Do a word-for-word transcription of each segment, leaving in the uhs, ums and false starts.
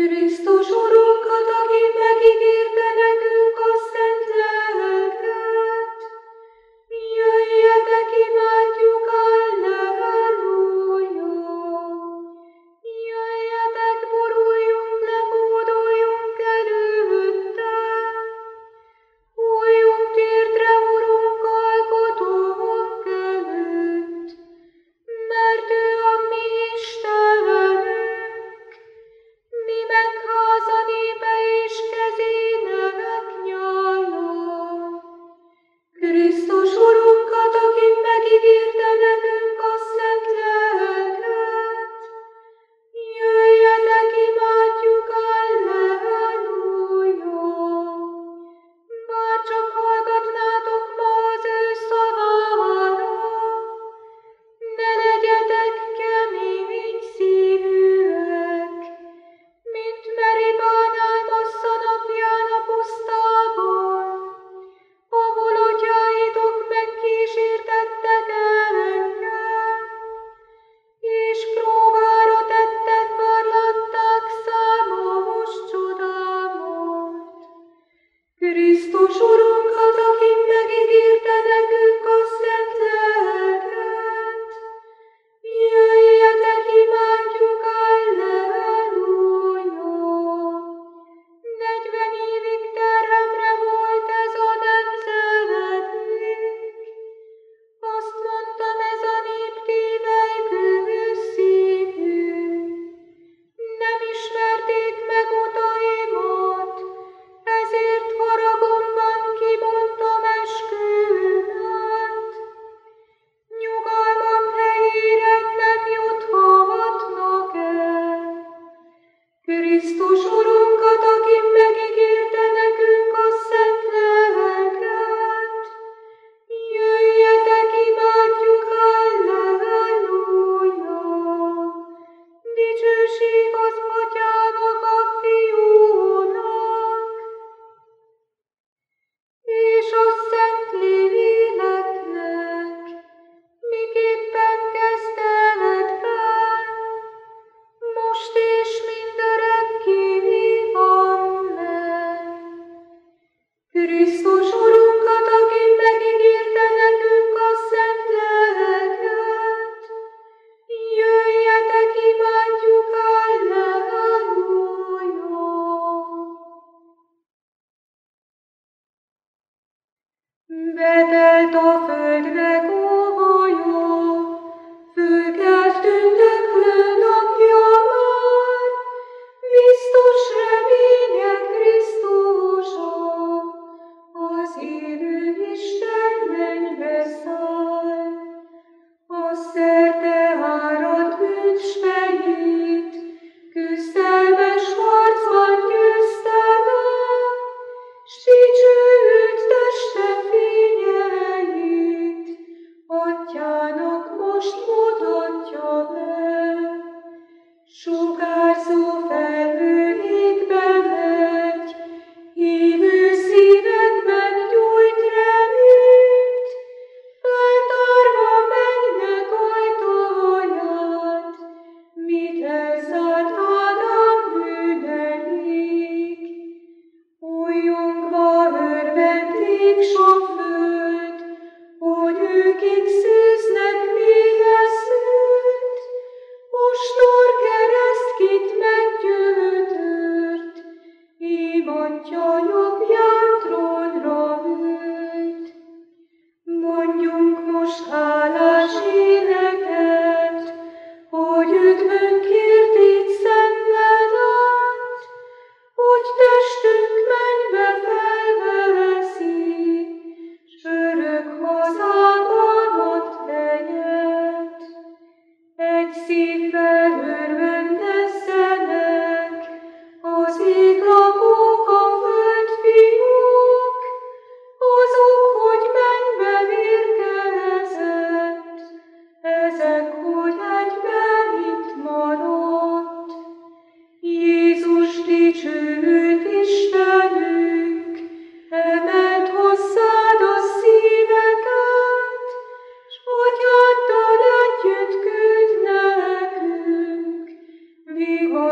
Krisztus Urunkat, aki megígérte nekünk a szent lelket. Jöjjetek, imádjuk, Alleluja! Jöjjetek, boruljunk le, hódoljunk előtte! Újjunk térdre, Urunk, alkotónk előtt, mert ő a mi Istenünk, mi megházani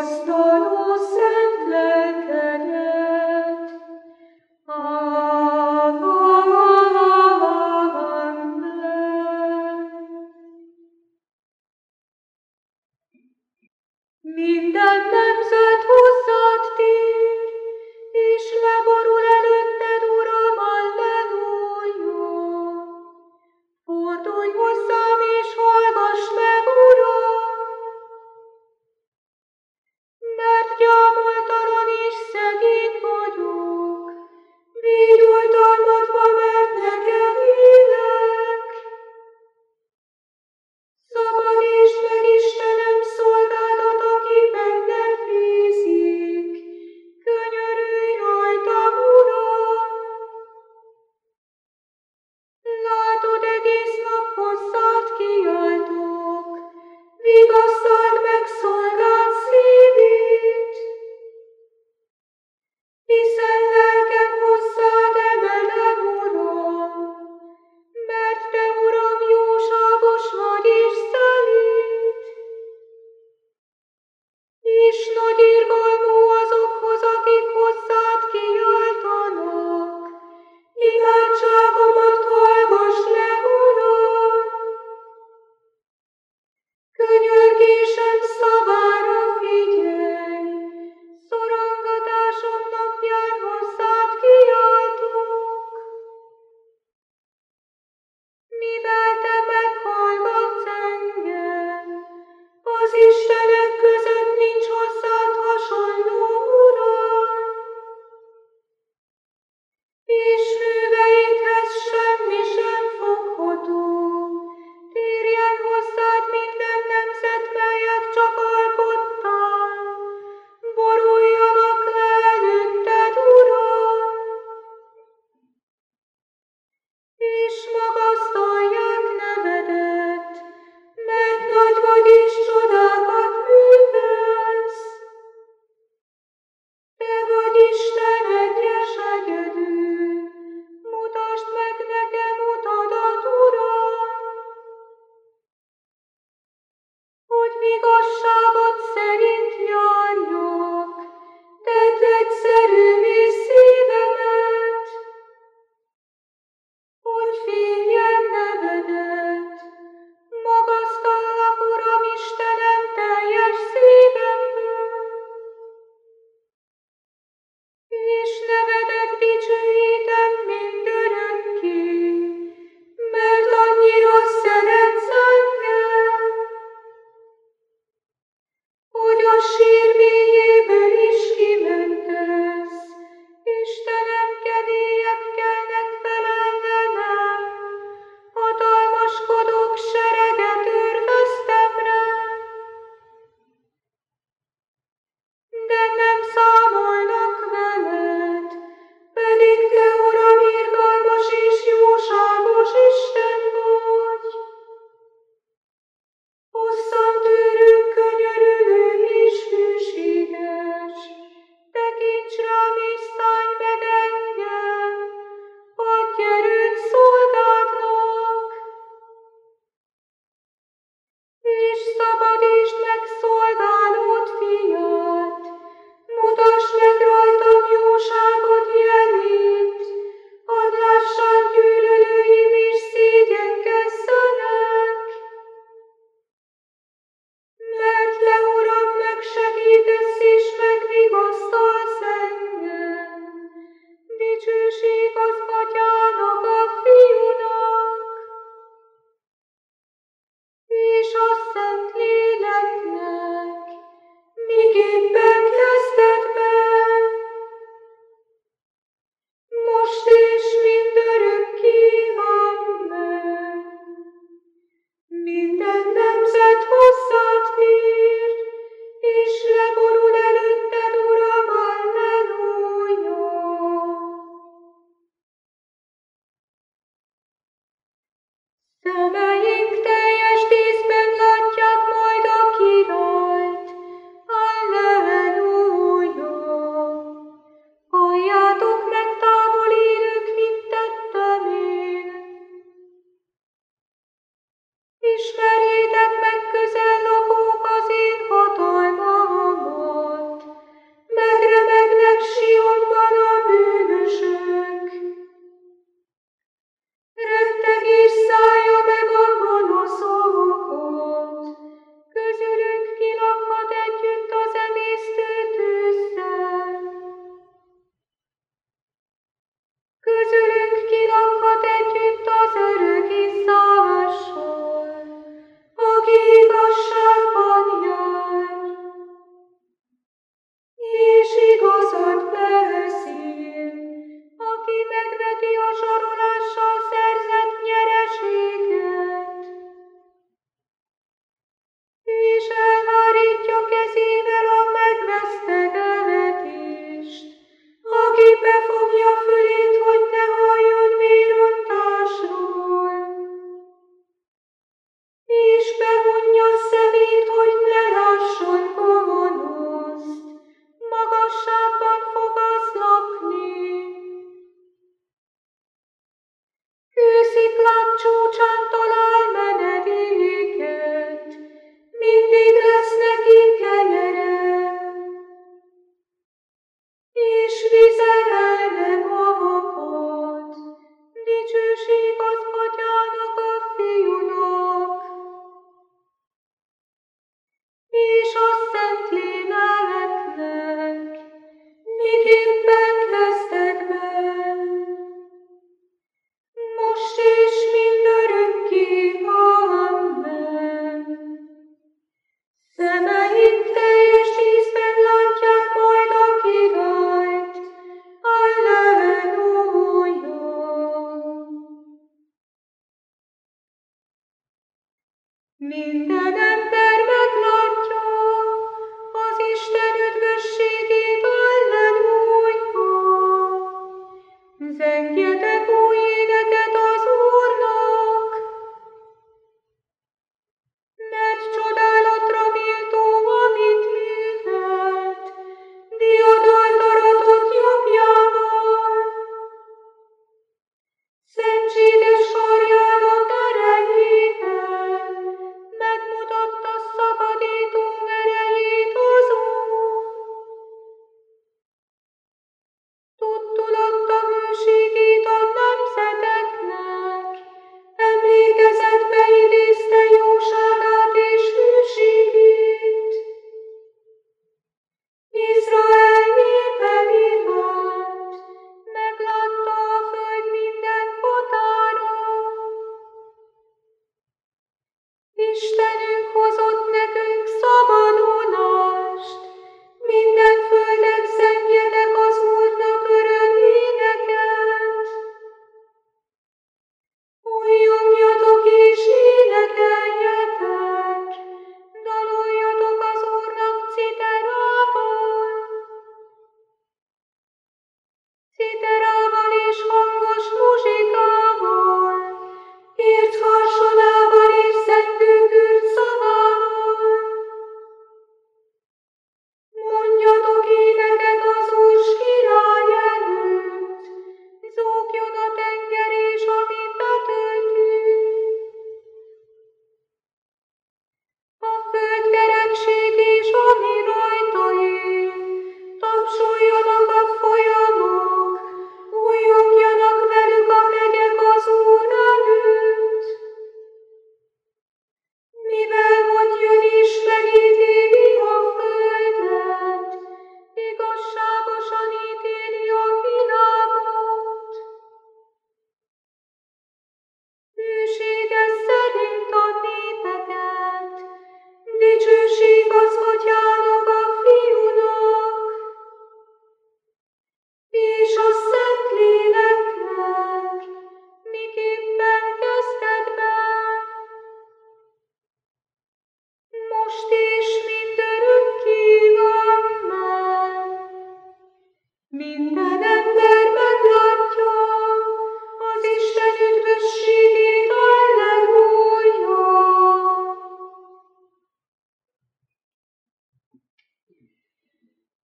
magasztaló szent lelkedet. Amen. Minden nemzet hozzád tér, és leborul előtted, Uram, alleluja. Fordulj hozzám, és hallgass meg, Uram, mert gyámoltalan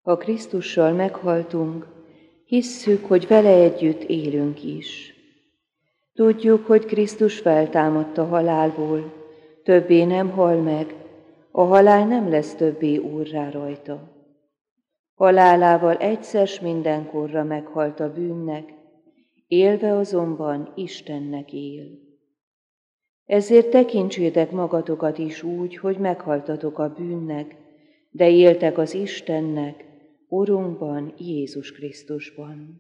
Ha Krisztussal meghaltunk, hisszük, hogy vele együtt élünk is. Tudjuk, hogy Krisztus feltámadt a halálból, többé nem hal meg, a halál nem lesz többé úrrá rajta. Halálával egyszer s mindenkorra meghalt a bűnnek, élve azonban Istennek él. Ezért tekintsétek magatokat is úgy, hogy meghaltatok a bűnnek, de éltek az Istennek, Urunkban, Jézus Krisztusban.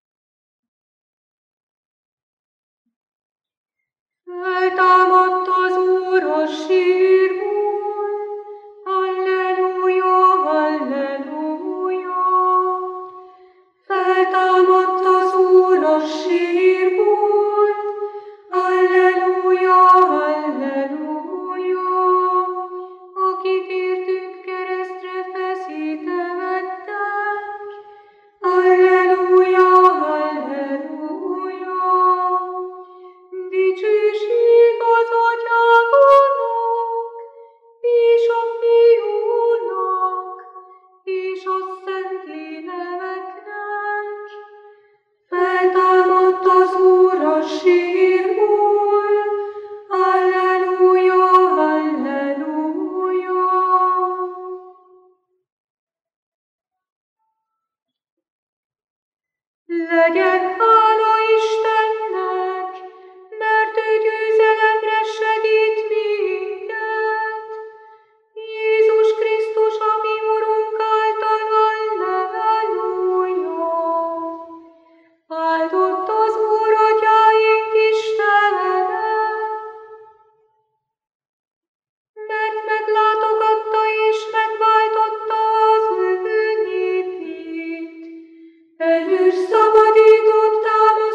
Feltámadt az Úr a sírból, halleluja, halleluja. Feltámadt az Úr a sírból, halleluja, halleluja. Akit értünk keresztre feszítettek, halleluja, halleluja. Dicsőség az Atyának, és a Fiúnak, és a Szentléleknek. Feltámadt az Úr a sírból, halleluja, halleluja. Legyen hála Istennek, mert ő győzelemre segít minket. Jézus Krisztus, a mi Urunk által, halleluja. Áldott az Úr, atyáink Istene, mert meglátogatta és megváltotta az ő népét. Erős szabadított támasztott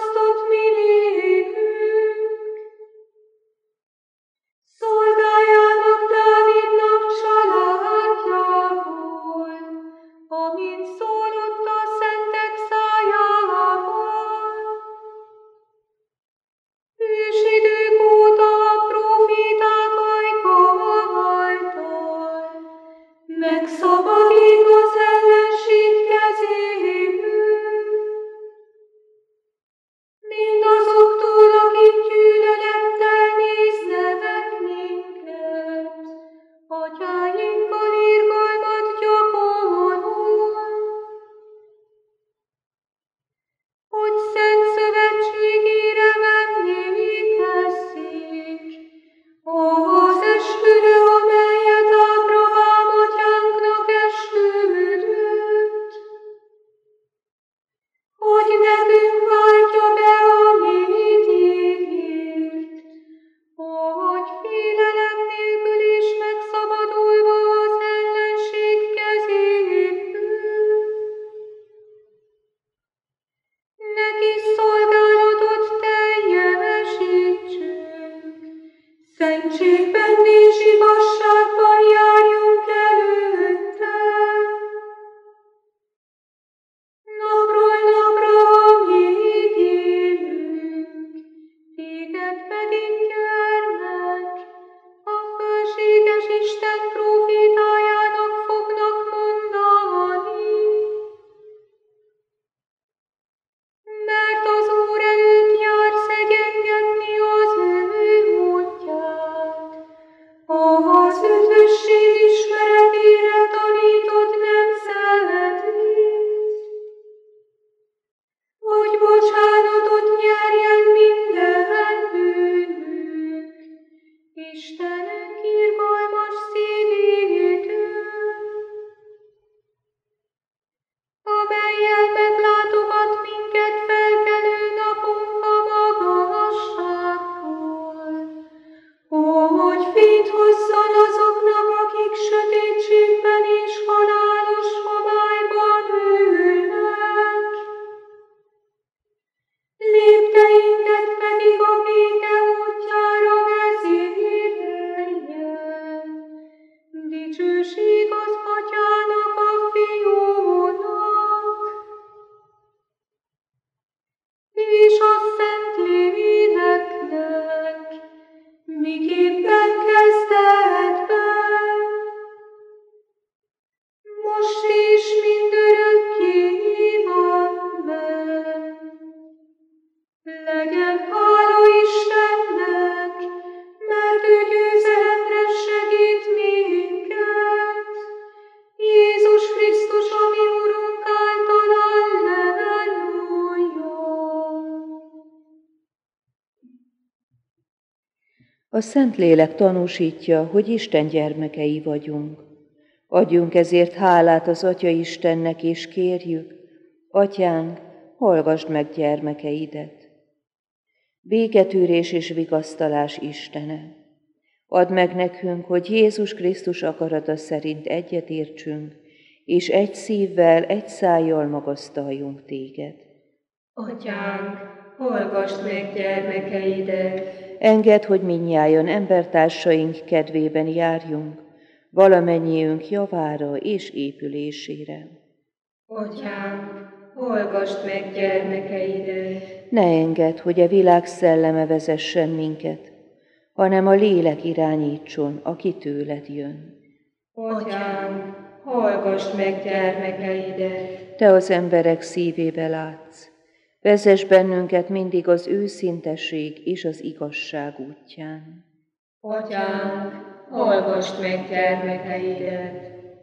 A Szentlélek tanúsítja, hogy Isten gyermekei vagyunk. Adjunk ezért hálát az Atya Istennek, és kérjük, Atyánk, hallgasd meg gyermekeidet. Béketűrés és vigasztalás Istene, add meg nekünk, hogy Jézus Krisztus akarata szerint egyetértsünk, és egy szívvel, egy szájjal magasztaljunk téged. Atyánk, hallgasd meg gyermekeidet. Engedd, hogy mindnyájan embertársaink kedvében járjunk, valamennyiünk javára és épülésére. Atyánk, hallgasd meg gyermekeidet. Ne engedd, hogy a világ szelleme vezessen minket, hanem a lélek irányítson, aki tőled jön. Atyánk, hallgasd meg gyermekeidet. Te az emberek szívébe látsz, vezess bennünket mindig az őszintesség és az igazság útján. Atyánk, hallgasd meg gyermekeidet.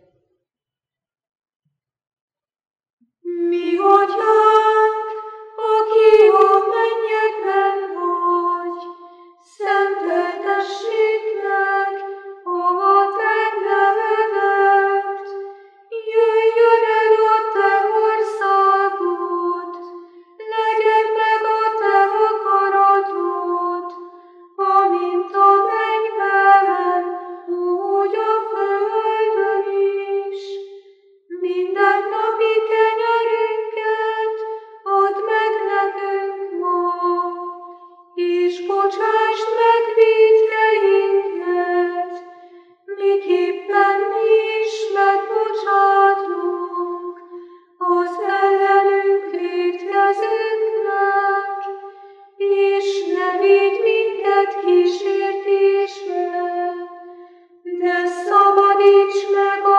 Mi Atyánk, aki a mennyekben vagy, szenteltessék meg a te nevedet. Jöjjön el a te országod, legyen meg a te akaratod, amint a mennyben, úgy a földön is. Mindennapi kenyerünket add meg nekünk ma, és bocsásd meg vétkeinket, miképpen mi is megbocsátunk az ellenünk vétkezőknek, és ne vigy minket kísértésbe, de szabadíts meg a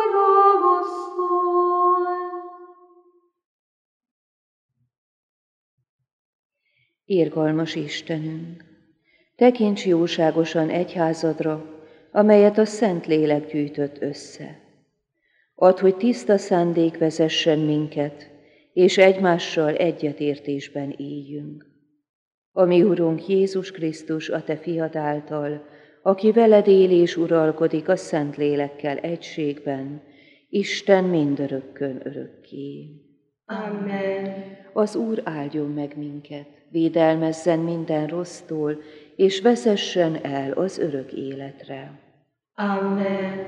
gonosztól. Irgalmas Istenünk, tekints jóságosan egyházadra, amelyet a Szentlélek gyűjtött össze. Add, hogy tiszta szándék vezessen minket, és egymással egyetértésben éljünk. A mi Urunk Jézus Krisztus, a te fiad által, aki veled él és uralkodik a Szentlélekkel egységben, Isten mindörökkön örökké. Amen. Az Úr áldjon meg minket, védelmezzen minden rossztól, és vezessen el az örök életre. Amen.